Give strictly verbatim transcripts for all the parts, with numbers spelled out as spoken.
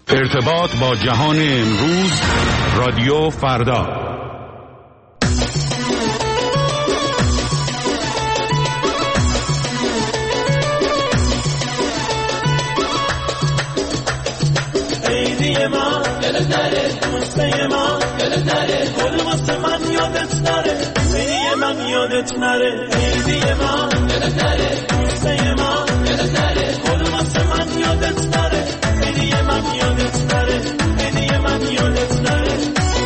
ارتباط با جهان امروز، رادیو فردا. عیدی ما دلت نره، دوسته ما دلت نره، گل واسه من یادت نره، عیدی من یادت نره، عیدی ما دلت نره، دوسته ما دلت نره، گل واسه من یادت نره، عیدی من یادت نره، عیدی من یادت نره.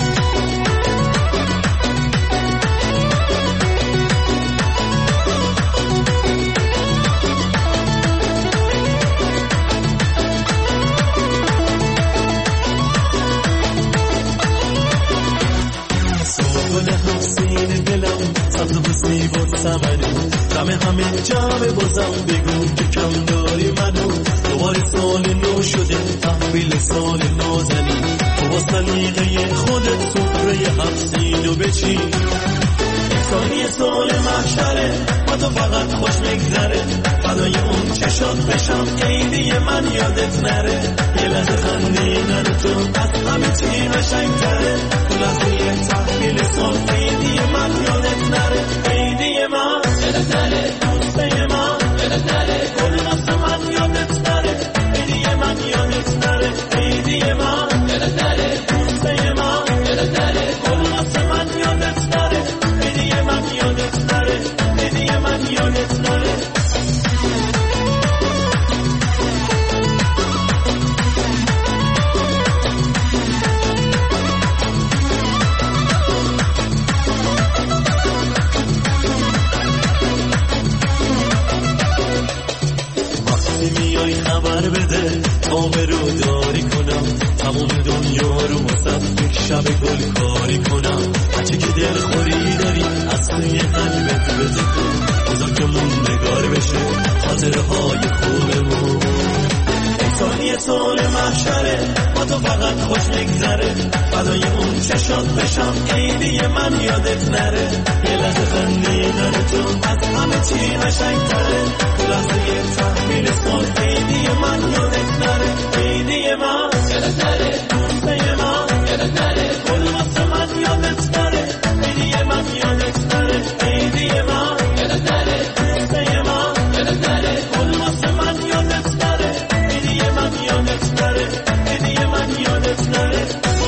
همه همه جمع بازم بگو که کم داری منو، دوباره سال نو شده تحویل سال نازنی، تو با سلیقه خودت سفره هفسینو بچین، سالی سال محشره با تو فقط خوش میگذره، فدای اون چشات بشم عیدی من یادت نره، یه لحظه خندیدن تو از همه چی قشنگ‌تره، تو لحظه تحویل سال عیدی من یادت نره، عیدی من دلت نره، دوسته ما دلت نره، گل واسه من یادت نره، عیدی من یادت نره، عیدی ما دلت نره، دوسته ما دلت نره، گل واسه من یادت نره، عیدی من یادت نره، عیدی من یادت نره. خبر بده تا برو داری کنم، تمام دنیا رو واسه یک شب گل کاری کنم، هرچی که دل خوری داری از توی قلبت بده کن، بذار که موندگار بشه خاطره های خوبمون، سالی سال محشره با تو فقط خوش میگذره، فدای اون چشات بشم عیدی من یادت نره، یه لحظه خندیدن تو از همه چی قشنگ‌تره، تو لحظه تحویل سال عیدی من یادت نره، عیدی من یادت نره، دوسته ما یادت نره، گل واسه من یادت نره، عیدی من یادت نره، عیدی من یادت نره، دوسته ما یادت نره، گل واسه من یادت نره، عیدی من یادت نره، عیدی من یادت نره.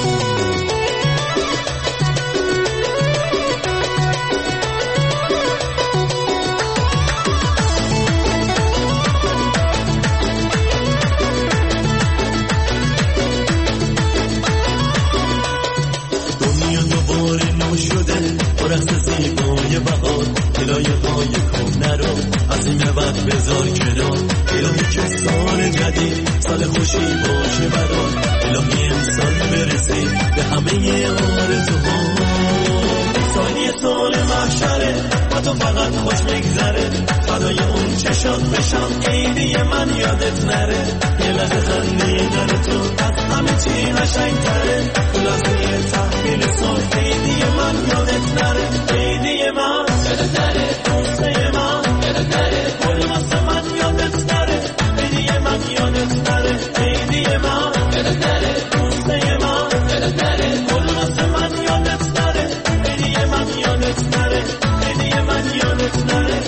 بذار کنار الهی که سال جدید سال خوشی باشه برات، الهی امسال برسی به همه آرزوها، سالی سال محشره با تو فقط خوش میگذره، فدای اون چشات بشم عیدی من یادت نره، یه لحظه خندیدن تو از همه چی قشنگ‌تره، تو لحظه تحویل سال عیدی من یادت نره، عیدی من یادت نره، دوسته ما یادت نره، گل واسه من یادت نره، عیدی من یادت نره، عیدی من یادت نره، دوسته ما یادت نره، گل واسه من یادت نره، عیدی من یادت نره، عیدی من یادت نره.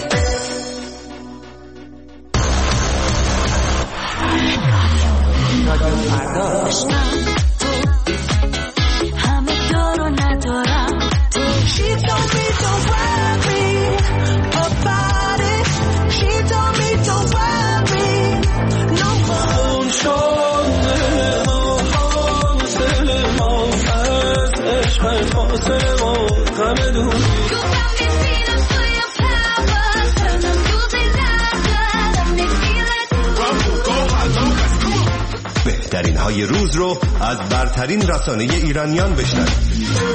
همه دارو ندارم تو She told me don't worry about it. She told me don't worry no more. شده ما حاصل ما از عشق فاصله ما غم دونی بهترین های روز رو از برترین رسانه ایرانیان بشنوید.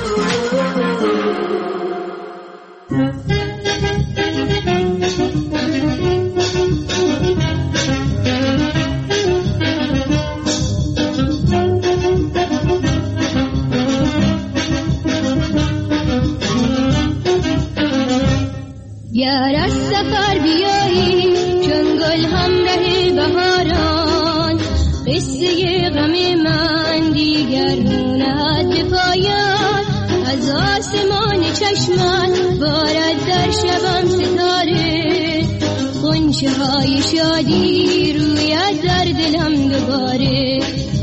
یار از سفر بیایی چون گل همراه بهاران، قصه قصه غم من دیگر روند به پایان، از آسمان چشمت بارد در شبم ستاره، غنچه های شادی روید در دلم دوباره.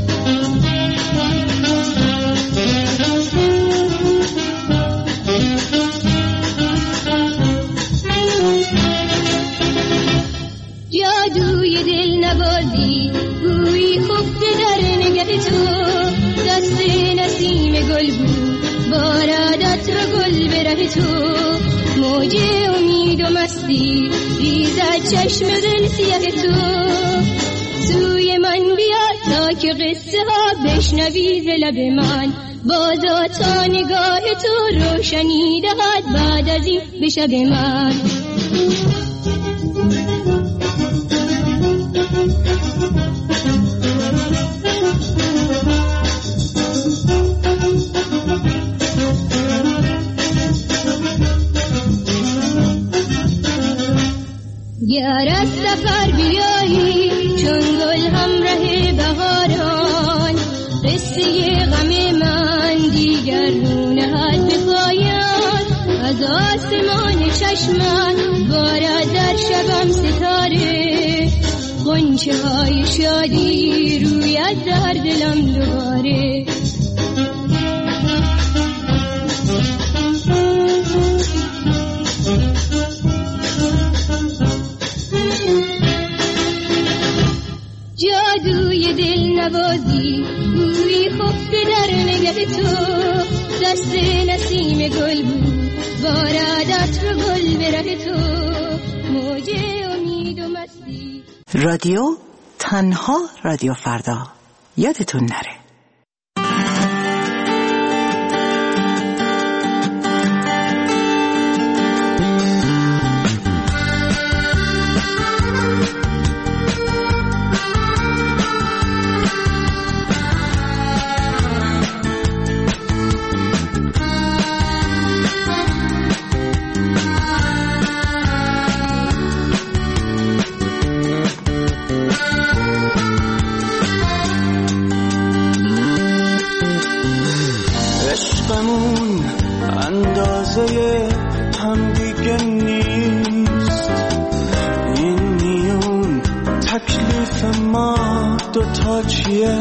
جادوی دل نوازی گویی خفته در نگه تو، دست نسیم گل بود بارد عطر گل به ره تو، موج امید و مستی ریزد چشم دل سیاه تو. سوی من بیا تا که قصه ها بشنوی ز لب من، بازا تا نگاه تو روشنی دهد بعد از این به شب من. گر از سفر بیایی چون گل همراه بهاران، قصه غم من دیگر رو نهد به پایان، از آسمان چشمت بارد در شبم ستاره، غنچه های شادی روید در دلم دوباره. جادوی دل نوازی گویی خفته در نگه تو، دست نسیم گل بود بارد عطر گل به ره تو، موج امید و مستی. رادیو تنها رادیو فردا، یادتون نره. اندازه هم دیگه نیست، این میون تکلیف ما دوتا چیه؟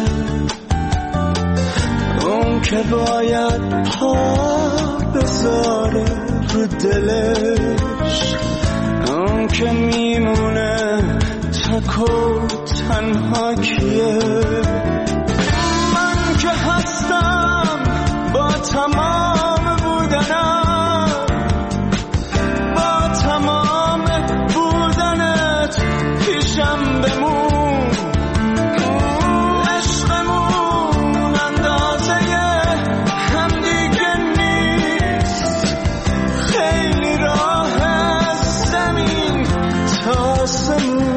اون که باید پا بذاره رو دلش، اون که میمونه تک و تنها کیه؟ من که هستم با تمام بودنم، با تمام بودنت پیشم بمون، عشقمون اندازه هم دیگه نیست، خیلی راه از زمین تا آسمون.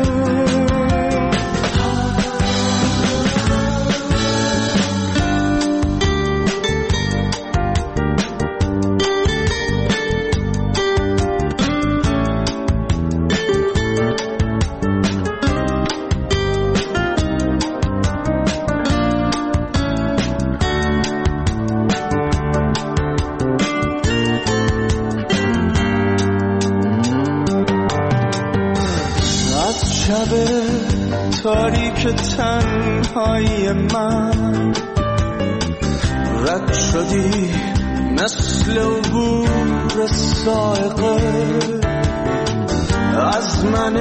تاریک تنهایی من رد شدی مثل عبور سائقه، از من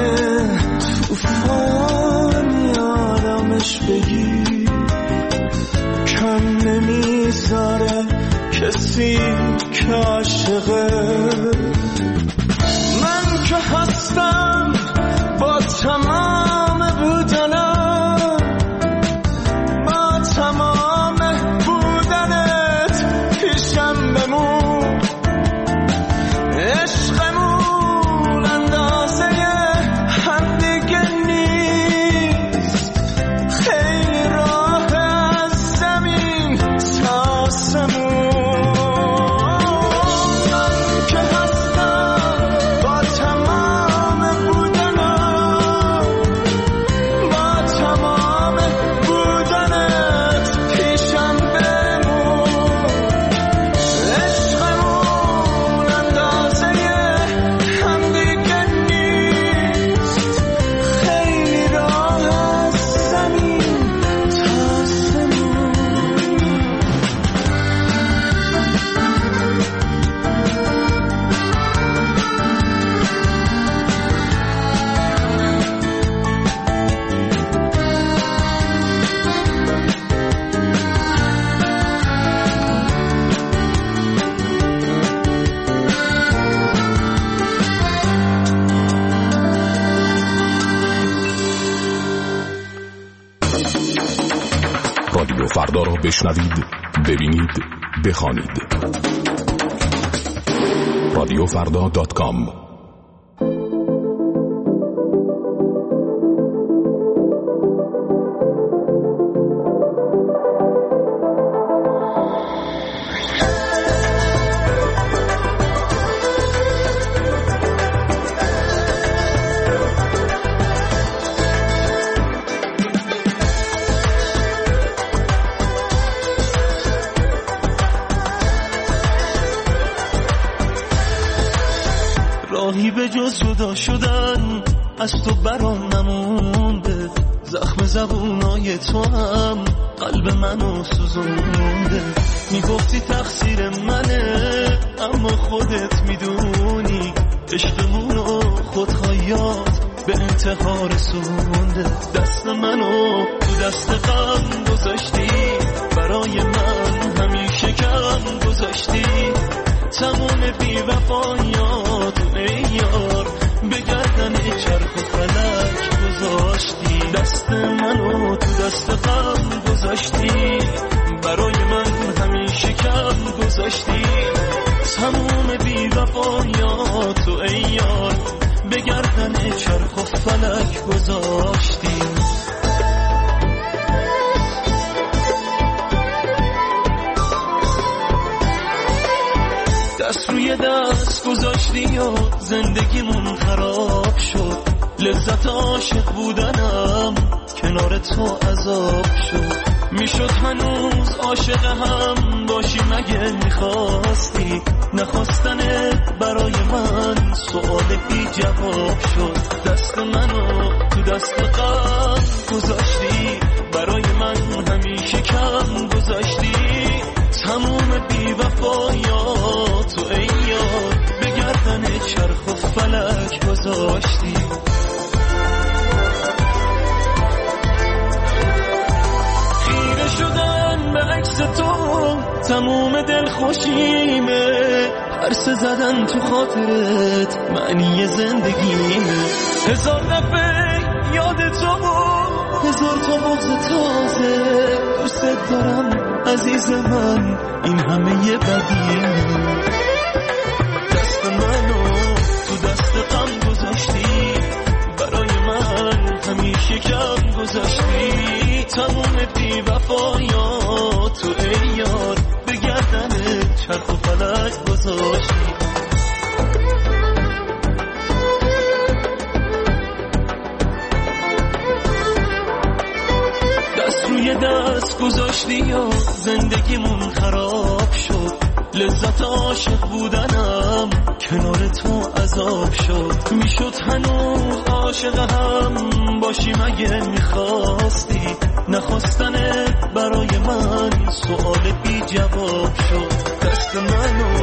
توفانی آرامش بگی، کم نمیذاره کسی که عاشقه. من که هستم با تمام بودنم، با تمام بودنت پیشم بمون، عشقمون اندازه هم دیگه نیست، خیلی راه از زمین تا آسمون. من که هستم با تمام بودنم، رادیو فردا را بشنوید، ببینید، بخوانید. رادیو فردا دات کام. راهی به جز جدا شدن از تو برام نمونده، زخم زبونای تو هم قلب منو سوزونده. میگفتی تقصیر منه اما خودت میدونی عشقمونو خودخواهیات به انتحار رسونده. دست منو تو دست غم گذاشتی، برای من همیشه کم گذاشتی. تمام بی وفایات ای یار به گردن چرخ و فلک گذاشتی. دست منو تو دست غم گذاشتی، برای من همیشه کم گذاشتی. تمام بی وفایات ای یار به گردن چرخ و فلک گذاشتی. دست روی دست گذاشتی و زندگیمون خراب شد. لذت عاشق بودنم کنار تو عذاب شد. میشد هنوز عاشق هم باشی مگه میخواستی؟ نخواستنت برای من سؤال بی جواب شد. دست منو تو دست غم گذاشتی، برای من همیشه کم گذاشتی. تموم بی وفایات تو ای یار به گردن چرخ و فلک گذاشتی. خیره شدن به عکس تو تموم دل خوشیمه، عرصه زدن تو خاطرت معنی زندگیمه. هزار دفعه یاد تو و هزار تا بغض تازه، دوست دارم عزیز من این همه یه بدیمه. دست منو تو دست غم گذاشتی، برای من همیشه کم گذاشتی. تموم بی وفایات تو ای یار به گردن چرخ و فلک گذاشتی. دست روی دست گذاشتی و زندگیمون خراب شد. لذت عاشق بودنم کنار تو عذاب شد. میشد هنوز عاشق هم باشی مگه میخواستی؟ نخواستنت برای من سؤال بی جواب شد. دست منو